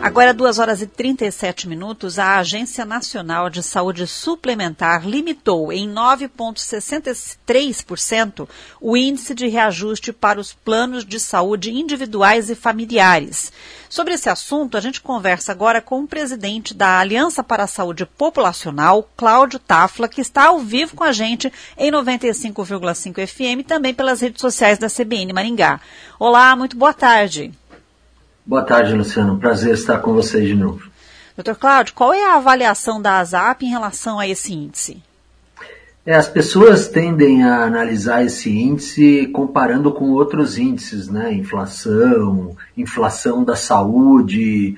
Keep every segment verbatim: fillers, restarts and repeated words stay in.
Agora, duas horas e trinta e sete minutos, a Agência Nacional de Saúde Suplementar limitou em nove vírgula sessenta e três por cento o índice de reajuste para os planos de saúde individuais e familiares. Sobre esse assunto, a gente conversa agora com o presidente da Aliança para a Saúde Populacional, Cláudio Tafla, que está ao vivo com a gente em noventa e cinco vírgula cinco F M e também pelas redes sociais da C B N Maringá. Olá, muito boa tarde. Boa tarde, Luciano. Prazer estar com vocês de novo. doutor Cláudio, qual é a avaliação da ASAP em relação a esse índice? É, as pessoas tendem a analisar esse índice comparando com outros índices, né? Inflação, inflação da saúde,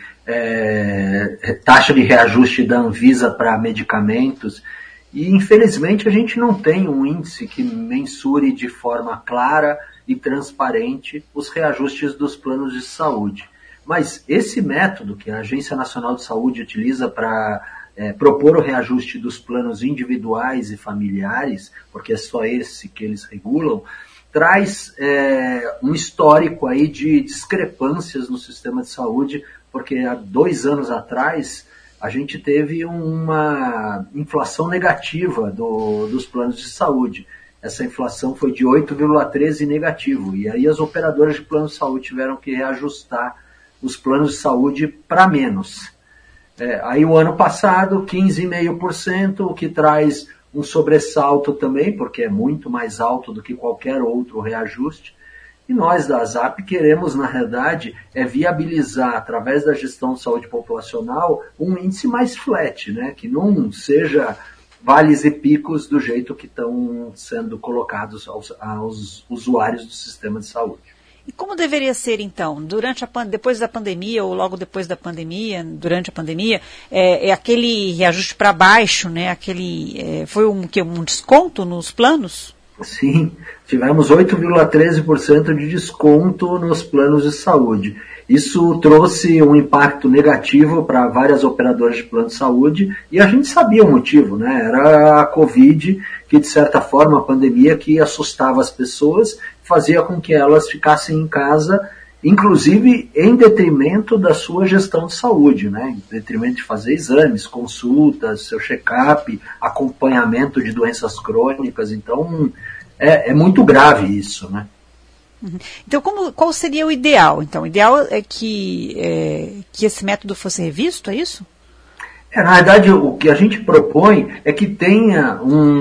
é, taxa de reajuste da Anvisa para medicamentos. E, infelizmente, a gente não tem um índice que mensure de forma clara e transparente os reajustes dos planos de saúde. Mas esse método que a Agência Nacional de Saúde utiliza para é, propor o reajuste dos planos individuais e familiares, porque é só esse que eles regulam, traz é, um histórico aí de discrepâncias no sistema de saúde, porque há dois anos atrás a gente teve uma inflação negativa do, dos planos de saúde. Essa inflação foi de oito vírgula treze negativo, e aí as operadoras de plano de saúde tiveram que reajustar os planos de saúde para menos. É, aí o ano passado, quinze vírgula cinco por cento, o que traz um sobressalto também, porque é muito mais alto do que qualquer outro reajuste. E nós da ASAP queremos, na realidade, é viabilizar, através da gestão de saúde populacional, um índice mais flat, né? Que não seja vales e picos do jeito que estão sendo colocados aos, aos usuários do sistema de saúde. E como deveria ser, então, durante a, depois da pandemia ou logo depois da pandemia, durante a pandemia, é, é aquele reajuste para baixo, né? Aquele, é, foi um, que, um desconto nos planos? Sim, tivemos oito vírgula treze por cento de desconto nos planos de saúde. Isso trouxe um impacto negativo para várias operadoras de plano de saúde e a gente sabia o motivo, né? Era a Covid, que de certa forma a pandemia que assustava as pessoas, fazia com que elas ficassem em casa, inclusive em detrimento da sua gestão de saúde, né? Em detrimento de fazer exames, consultas, seu check-up, acompanhamento de doenças crônicas. Então, é, é muito grave isso, né? Então, como, qual seria o ideal? Então, o ideal é que, é, que esse método fosse revisto, é isso? É, na verdade, o que a gente propõe é que tenha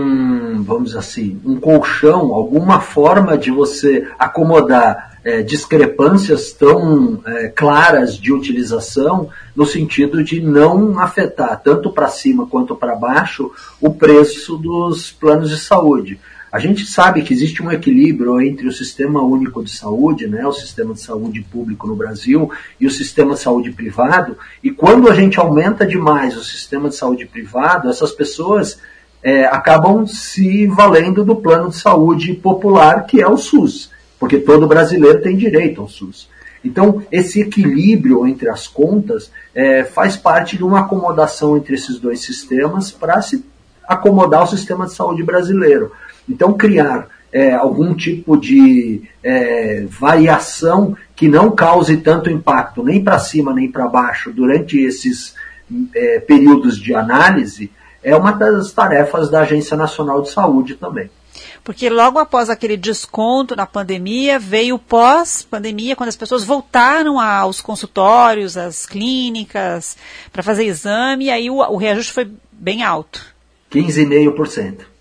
um, vamos dizer assim, um colchão, alguma forma de você acomodar é, discrepâncias tão é, claras de utilização, no sentido de não afetar, tanto para cima quanto para baixo, o preço dos planos de saúde. A gente sabe que existe um equilíbrio entre o Sistema Único de Saúde, né, o Sistema de Saúde Público no Brasil, e o Sistema de Saúde Privado, e quando a gente aumenta demais o Sistema de Saúde Privado, essas pessoas é, acabam se valendo do plano de saúde popular, que é o SUS, porque todo brasileiro tem direito ao SUS. Então, esse equilíbrio entre as contas é, faz parte de uma acomodação entre esses dois sistemas para se acomodar o sistema de saúde brasileiro. Então, criar é, algum tipo de é, variação que não cause tanto impacto nem para cima nem para baixo durante esses é, períodos de análise é uma das tarefas da Agência Nacional de Saúde também. Porque logo após aquele desconto na pandemia, veio pós-pandemia, quando as pessoas voltaram aos consultórios, às clínicas, para fazer exame, e aí o, o reajuste foi bem alto. quinze vírgula cinco por cento.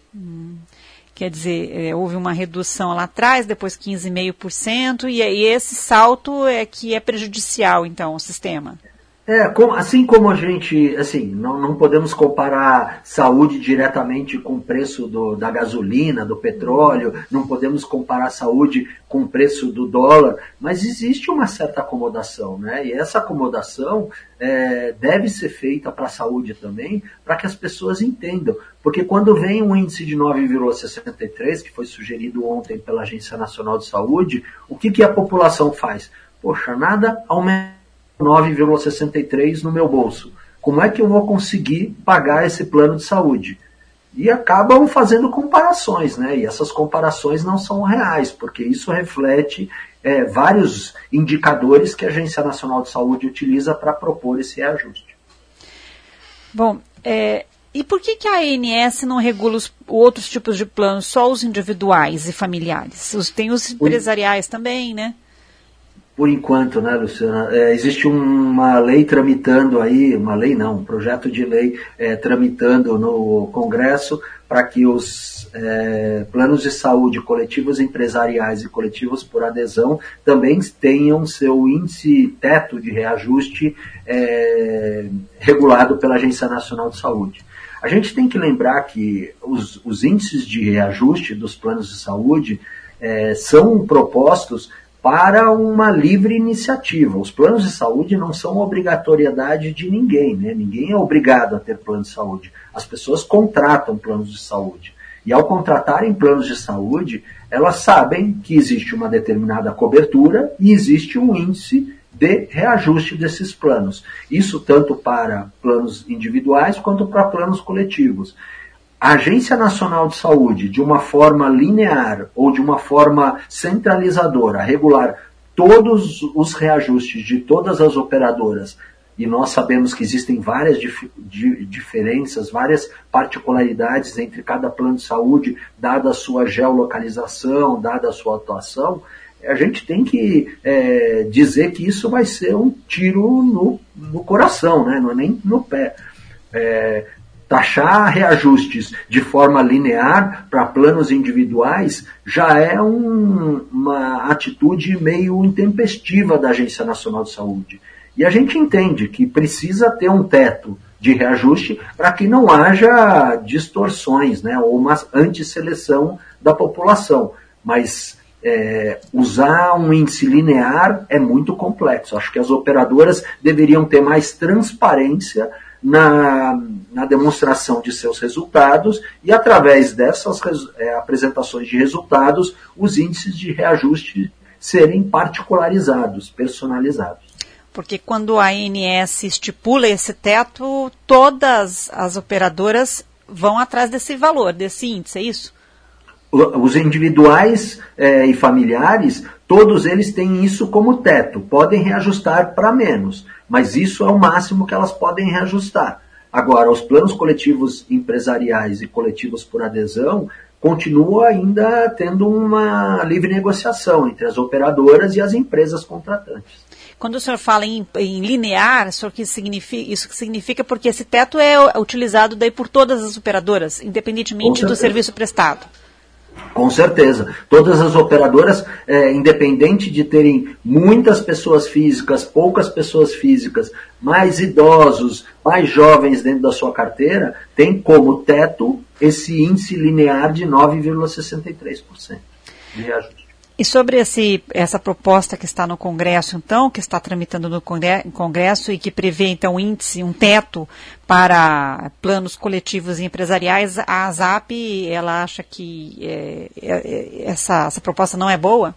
Quer dizer, é, houve uma redução lá atrás, depois quinze vírgula cinco por cento, e, e esse salto é que é prejudicial, então, ao sistema. É, como, assim como a gente, assim, não, não podemos comparar saúde diretamente com o preço do, da gasolina, do petróleo, não podemos comparar saúde com o preço do dólar, mas existe uma certa acomodação, né? E essa acomodação é, deve ser feita para a saúde também, para que as pessoas entendam. Porque quando vem um índice de nove vírgula sessenta e três, que foi sugerido ontem pela Agência Nacional de Saúde, o que, que a população faz? Poxa, nada aumenta nove vírgula sessenta e três no meu bolso. Como é que eu vou conseguir pagar esse plano de saúde? e acabam fazendo comparações, né? E essas comparações não são reais, porque isso reflete é, vários indicadores que a Agência Nacional de Saúde utiliza para propor esse reajuste. Bom, é, e por que, que a A N S não regula os outros tipos de planos, só os individuais e familiares? Os, tem os empresariais por, também, né? Por enquanto, né, Luciana? É, existe uma lei tramitando aí, uma lei não, um projeto de lei é, tramitando no Congresso para que os é, planos de saúde coletivos empresariais e coletivos por adesão também tenham seu índice teto de reajuste é, regulado pela Agência Nacional de Saúde. A gente tem que lembrar que os, os índices de reajuste dos planos de saúde é, são propostos para uma livre iniciativa. Os planos de saúde não são obrigatoriedade de ninguém, né? Ninguém é obrigado a ter plano de saúde. As pessoas contratam planos de saúde. E ao contratarem planos de saúde, elas sabem que existe uma determinada cobertura e existe um índice de reajuste desses planos. Isso tanto para planos individuais quanto para planos coletivos. A Agência Nacional de Saúde, de uma forma linear ou de uma forma centralizadora, regular todos os reajustes de todas as operadoras, e nós sabemos que existem várias dif- di- diferenças, várias particularidades entre cada plano de saúde, dada a sua geolocalização, dada a sua atuação, a gente tem que é, dizer que isso vai ser um tiro no, no coração, né? Não é nem no pé. É, taxar reajustes de forma linear para planos individuais já é um, uma atitude meio intempestiva da Agência Nacional de Saúde. E a gente entende que precisa ter um teto de reajuste para que não haja distorções, né, ou uma antisseleção da população. Mas é, usar um índice linear é muito complexo. Acho que as operadoras deveriam ter mais transparência Na, na demonstração de seus resultados e, através dessas é, apresentações de resultados, os índices de reajuste serem particularizados, personalizados. Porque quando a A N S estipula esse teto, todas as operadoras vão atrás desse valor, desse índice, é isso? Os individuais é, e familiares, todos eles têm isso como teto, podem reajustar para menos, mas isso é o máximo que elas podem reajustar. Agora, os planos coletivos empresariais e coletivos por adesão continuam ainda tendo uma livre negociação entre as operadoras e as empresas contratantes. Quando o senhor fala em, em linear, o senhor que significa, isso que significa porque esse teto é utilizado daí por todas as operadoras, independentemente do serviço prestado. Com certeza. Todas as operadoras, é, independente de terem muitas pessoas físicas, poucas pessoas físicas, mais idosos, mais jovens dentro da sua carteira, tem como teto esse índice linear de nove vírgula sessenta e três por cento de reajuste. E sobre esse, essa proposta que está no Congresso, então, que está tramitando no Congresso e que prevê, então, índice, um teto para planos coletivos e empresariais, a ASAP, ela acha que é, é, essa, essa proposta não é boa?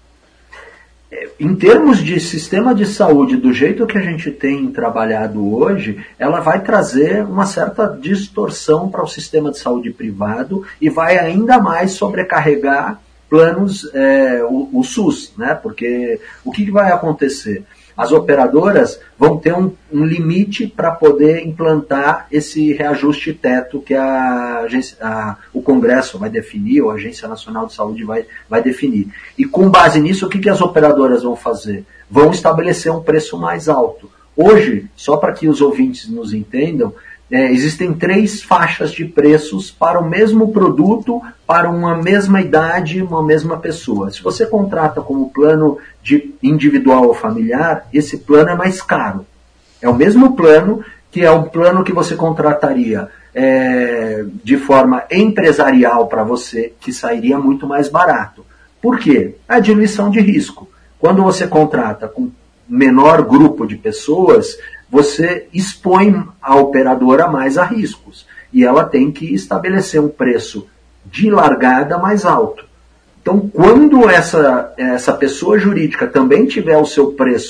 Em termos de sistema de saúde, do jeito que a gente tem trabalhado hoje, ela vai trazer uma certa distorção para o sistema de saúde privado e vai ainda mais sobrecarregar planos, é, o, o SUS, né? Porque o que, que vai acontecer? As operadoras vão ter um, um limite para poder implantar esse reajuste teto que a, agência, a, o Congresso vai definir, ou a Agência Nacional de Saúde vai, vai definir. E com base nisso, o que, que as operadoras vão fazer? Vão estabelecer um preço mais alto. Hoje, só para que os ouvintes nos entendam, É, existem três faixas de preços para o mesmo produto, para uma mesma idade, uma mesma pessoa. Se você contrata como plano de individual ou familiar, esse plano é mais caro. É o mesmo plano que é um plano que você contrataria é, de forma empresarial para você, que sairia muito mais barato. Por quê? A diluição de risco. Quando você contrata com menor grupo de pessoas, você expõe a operadora mais a riscos. E ela tem que estabelecer um preço de largada mais alto. Então, quando essa, essa pessoa jurídica também tiver o seu preço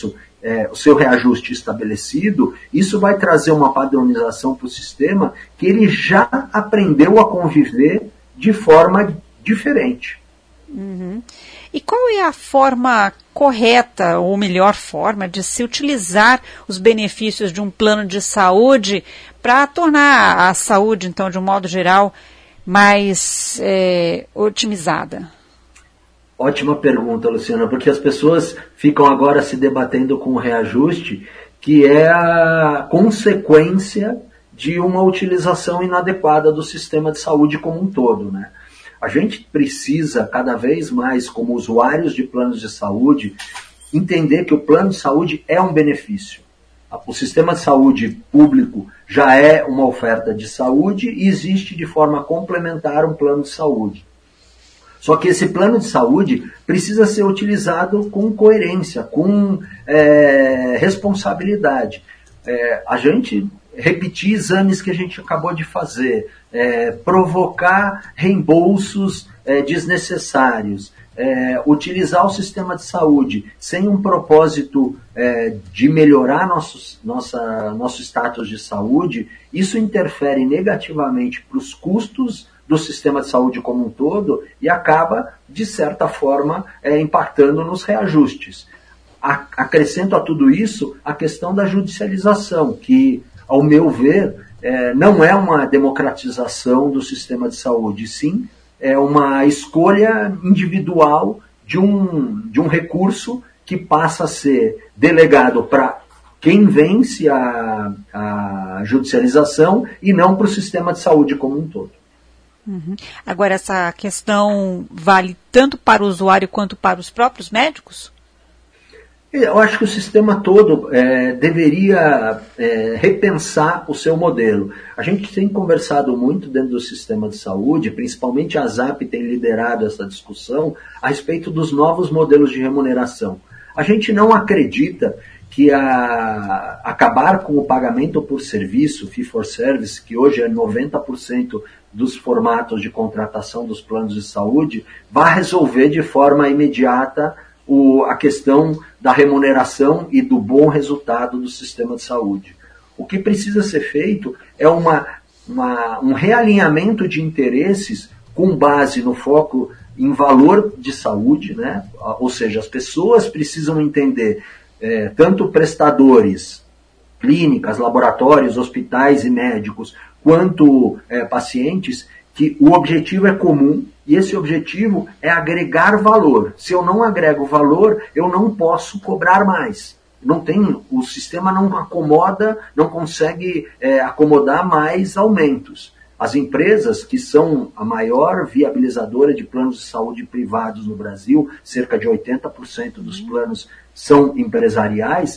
é, o seu reajuste estabelecido, isso vai trazer uma padronização para o sistema que ele já aprendeu a conviver de forma diferente. Uhum. E qual é a forma correta, ou melhor forma, de se utilizar os benefícios de um plano de saúde para tornar a saúde, então, de um modo geral, mais é, otimizada? Ótima pergunta, Luciana, porque as pessoas ficam agora se debatendo com o reajuste, que é a consequência de uma utilização inadequada do sistema de saúde como um todo, né? A gente precisa, cada vez mais, como usuários de planos de saúde, entender que o plano de saúde é um benefício. O sistema de saúde público já é uma oferta de saúde e existe de forma complementar um plano de saúde. Só que esse plano de saúde precisa ser utilizado com coerência, com é, responsabilidade. É, a gente repetir exames que a gente acabou de fazer, é, provocar reembolsos é, desnecessários, é, utilizar o sistema de saúde sem um propósito é, de melhorar nosso, nossa, nosso status de saúde, isso interfere negativamente para os custos do sistema de saúde como um todo e acaba, de certa forma, é, impactando nos reajustes. A, acrescento a tudo isso a questão da judicialização, que, ao meu ver, é, não é uma democratização do sistema de saúde, sim é uma escolha individual de um, de um recurso que passa a ser delegado para quem vence a, a judicialização e não para o sistema de saúde como um todo. Uhum. Agora, essa questão vale tanto para o usuário quanto para os próprios médicos? Eu acho que o sistema todo é, deveria é, repensar o seu modelo. A gente tem conversado muito dentro do sistema de saúde, principalmente a ZAP tem liderado essa discussão a respeito dos novos modelos de remuneração. A gente não acredita que a, acabar com o pagamento por serviço, fee for service, que hoje é noventa por cento dos formatos de contratação dos planos de saúde, vai resolver de forma imediata o, a questão da remuneração e do bom resultado do sistema de saúde. O que precisa ser feito é uma, uma, um realinhamento de interesses com base no foco em valor de saúde, né? Ou seja, as pessoas precisam entender, é, tanto prestadores, clínicas, laboratórios, hospitais e médicos, quanto é, pacientes, que o objetivo é comum e esse objetivo é agregar valor. Se eu não agrego valor, eu não posso cobrar mais. Não tem, o sistema não acomoda, não consegue é, acomodar mais aumentos. As empresas, que são a maior viabilizadora de planos de saúde privados no Brasil, cerca de oitenta por cento dos planos são empresariais,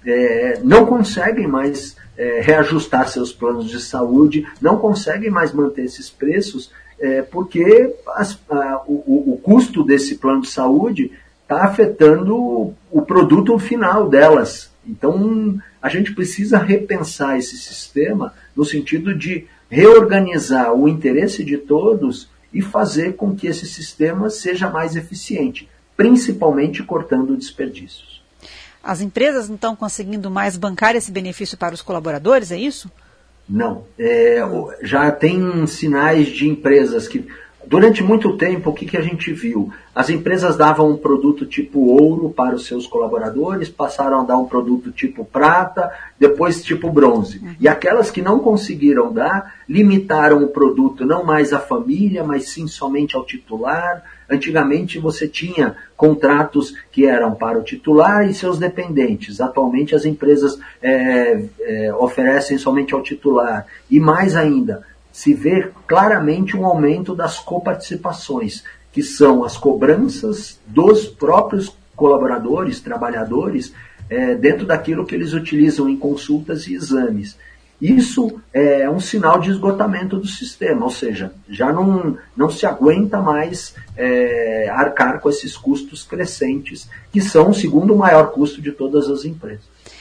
é, não conseguem mais é, reajustar seus planos de saúde, não conseguem mais manter esses preços, é, porque as, a, o, o custo desse plano de saúde está afetando o, o produto final delas. Então, a gente precisa repensar esse sistema no sentido de reorganizar o interesse de todos e fazer com que esse sistema seja mais eficiente, principalmente cortando desperdícios. As empresas não estão conseguindo mais bancar esse benefício para os colaboradores, é isso? Não. É, já tem sinais de empresas que... Durante muito tempo, o que, que a gente viu? As empresas davam um produto tipo ouro para os seus colaboradores, passaram a dar um produto tipo prata, depois tipo bronze. Uhum. E aquelas que não conseguiram dar, limitaram o produto não mais à família, mas sim somente ao titular. Antigamente você tinha contratos que eram para o titular e seus dependentes. Atualmente as empresas é, é, oferecem somente ao titular. E mais ainda, se vê claramente um aumento das coparticipações, que são as cobranças dos próprios colaboradores, trabalhadores, é, dentro daquilo que eles utilizam em consultas e exames. Isso é um sinal de esgotamento do sistema, ou seja, já não, não se aguenta mais é, arcar com esses custos crescentes, que são o segundo maior custo de todas as empresas.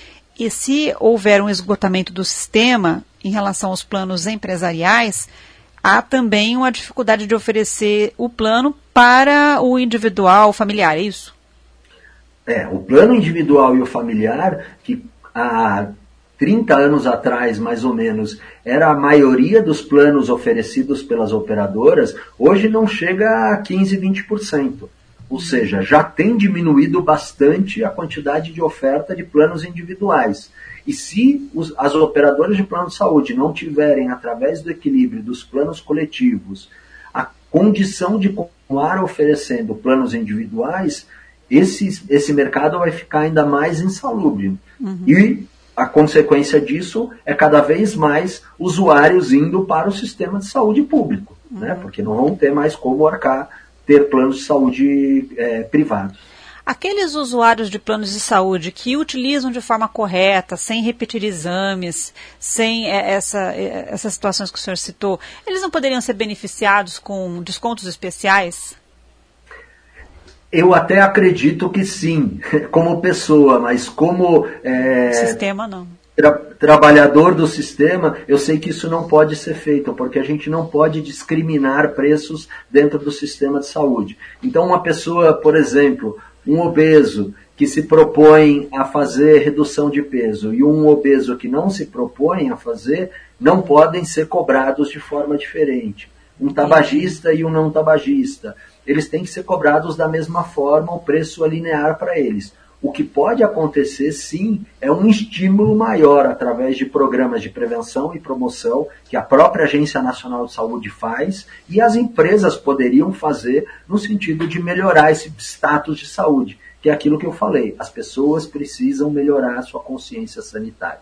E se houver um esgotamento do sistema em relação aos planos empresariais, há também uma dificuldade de oferecer o plano para o individual familiar, é isso? É, o plano individual e o familiar, que há trinta anos atrás, mais ou menos, era a maioria dos planos oferecidos pelas operadoras, hoje não chega a quinze, vinte por cento. Ou seja, já tem diminuído bastante a quantidade de oferta de planos individuais. E se os, as operadoras de plano de saúde não tiverem, através do equilíbrio dos planos coletivos, a condição de continuar oferecendo planos individuais, esse, esse mercado vai ficar ainda mais insalubre. Uhum. E a consequência disso é cada vez mais usuários indo para o sistema de saúde público, uhum. né? Porque não vão ter mais como arcar, ter planos de saúde é, privados. Aqueles usuários de planos de saúde que utilizam de forma correta, sem repetir exames, sem é, essa, é, essas situações que o senhor citou, eles não poderiam ser beneficiados com descontos especiais? Eu até acredito que sim, como pessoa, mas como é, sistema não. Tra- trabalhador do sistema, eu sei que isso não pode ser feito, porque a gente não pode discriminar preços dentro do sistema de saúde. Então, uma pessoa, por exemplo, um obeso que se propõe a fazer redução de peso e um obeso que não se propõe a fazer, não podem ser cobrados de forma diferente. Um tabagista e um não tabagista, eles têm que ser cobrados da mesma forma, o preço é linear para eles. O que pode acontecer, sim, é um estímulo maior através de programas de prevenção e promoção que a própria Agência Nacional de Saúde faz e as empresas poderiam fazer no sentido de melhorar esse status de saúde, que é aquilo que eu falei. As pessoas precisam melhorar a sua consciência sanitária.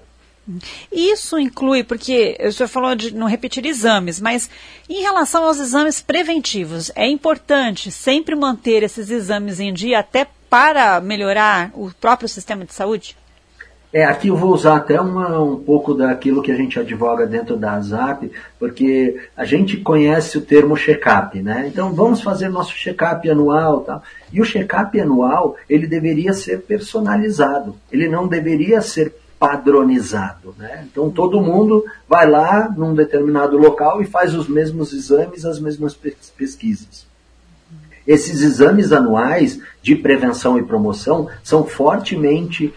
Isso inclui, porque o senhor falou de não repetir exames, mas em relação aos exames preventivos, é importante sempre manter esses exames em dia até para melhorar o próprio sistema de saúde? É, aqui eu vou usar até uma, um pouco daquilo que a gente advoga dentro da ASAP, porque a gente conhece o termo check-up, né? Então vamos fazer nosso check-up anual, tal. E o check-up anual, ele deveria ser personalizado, ele não deveria ser padronizado, né? Então todo mundo vai lá num determinado local e faz os mesmos exames, as mesmas pesquisas. Esses exames anuais de prevenção e promoção são fortemente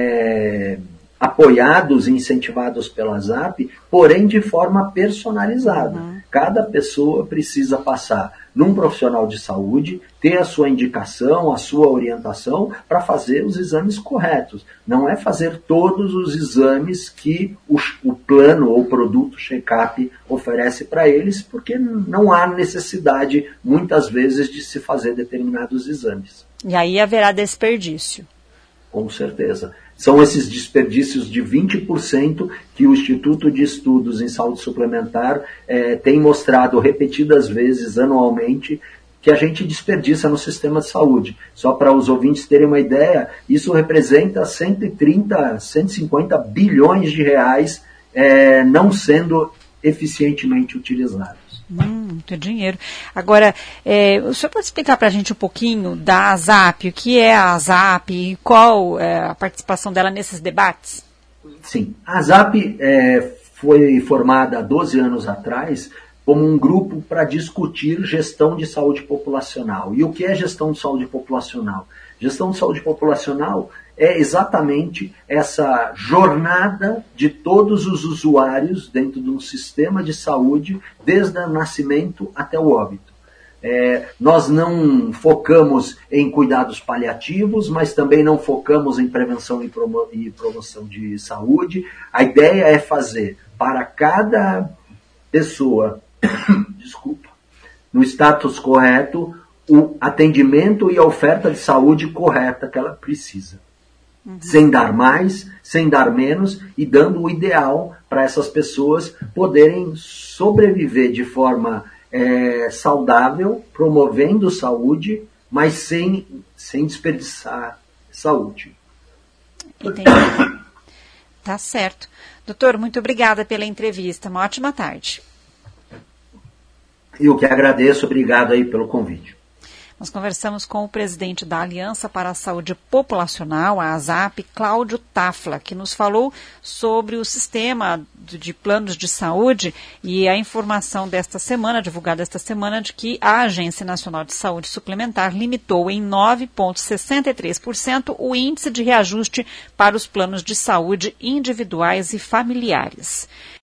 é, apoiados e incentivados pela ASAP, porém de forma personalizada. Uhum. Cada pessoa precisa passar num profissional de saúde, ter a sua indicação, a sua orientação para fazer os exames corretos. Não é fazer todos os exames que o, o plano ou produto check-up oferece para eles, porque não há necessidade, muitas vezes, de se fazer determinados exames. E aí haverá desperdício. Com certeza. São esses desperdícios de vinte por cento que o Instituto de Estudos em Saúde Suplementar eh, tem mostrado repetidas vezes, anualmente, que a gente desperdiça no sistema de saúde. Só para os ouvintes terem uma ideia, isso representa cento e trinta, cento e cinquenta bilhões de reais eh, não sendo eficientemente utilizados. Hum, muito dinheiro. Agora, é, o senhor pode explicar para a gente um pouquinho da ASAP, o que é a ASAP e qual é a participação dela nesses debates? Sim, a ASAP é, foi formada há doze anos atrás como um grupo para discutir gestão de saúde populacional. E o que é gestão de saúde populacional? Gestão de saúde populacional é exatamente essa jornada de todos os usuários dentro de um sistema de saúde, desde o nascimento até o óbito. É, nós não focamos em cuidados paliativos, mas também não focamos em prevenção e, promo- e promoção de saúde. A ideia é fazer para cada pessoa, desculpa, no status correto, o atendimento e a oferta de saúde correta que ela precisa. Uhum. Sem dar mais, sem dar menos e dando o ideal para essas pessoas poderem sobreviver de forma é, saudável, promovendo saúde, mas sem, sem desperdiçar saúde. Entendi. Tá certo. Doutor, muito obrigada pela entrevista. Uma ótima tarde. Eu que agradeço, obrigado aí pelo convite. Nós conversamos com o presidente da Aliança para a Saúde Populacional, a ASAP, Cláudio Tafla, que nos falou sobre o sistema de planos de saúde e a informação desta semana, divulgada esta semana, de que a Agência Nacional de Saúde Suplementar limitou em nove vírgula sessenta e três por cento o índice de reajuste para os planos de saúde individuais e familiares.